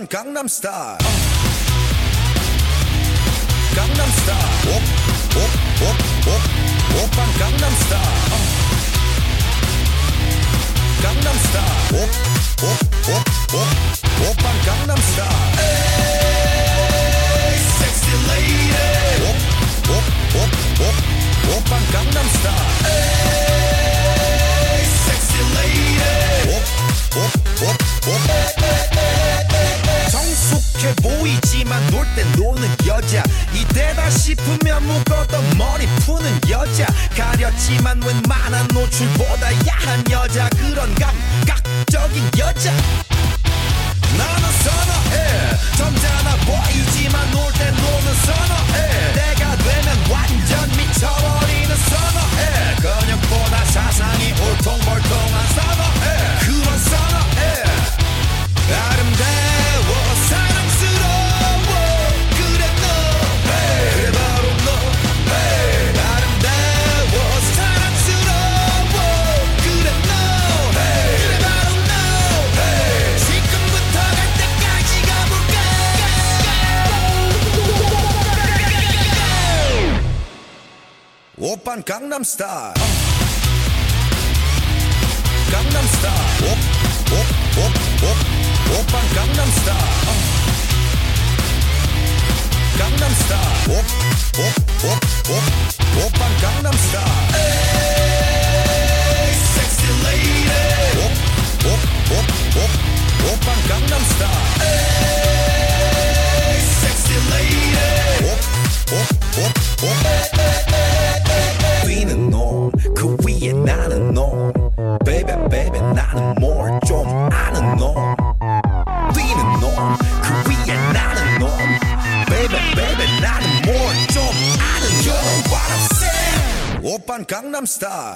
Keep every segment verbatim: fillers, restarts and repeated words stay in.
오빤 강남스타일 강남스타일 오오오오 오빤 강남스타일 강남스타일 오오오오 오빤 강남스타일 에이 섹시 레이디 오오오오 오빤 강남스타일 에이 섹시 레이디 오오오오 성숙해 보이지만 놀 땐 노는 여자 이때다 싶으면 묶었던 머리 푸는 여자 가렸지만 웬만한 노출보다 야한 여자 그런 감각적인 여자 나는 선호해 점잖아 보이지만 놀 땐 노는 선호해 때가 되면 완전 미쳐버리는 선호해 근육보다 사상이 울퉁불퉁한 선호해 그런 선호해 아름다워 사랑스러워 그래 너 hey. 그래 바로 너 hey. 아름다워 사랑스러워 그래 너 hey. 그래 바로 너 hey. 지금부터 갈 때까지 가볼까 오빤 강남스타일 강남스타일 오오오오 오빤 강남스타일 강남스타일 오오오오 오빤 강남스타일 에이 섹시 레이디 오오오오 오빤 강남스타일 에이 섹시 레이디 오오오오 뛰는 놈그 위에 나는 놈 베이베 베이베 나는 뭘 좀 아는 놈 뛰는 놈 그 위에 나는 놈 베이베 베이베 나는 뭘 좀 아는 You know what I'm saying 오빤 강남스타일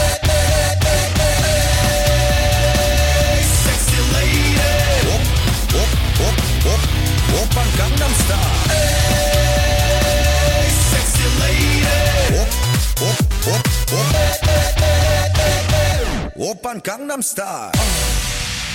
섹시 레이디 오오오오 오빤 강남스타일 섹시 레이디 오오오오 오빤 강남스타일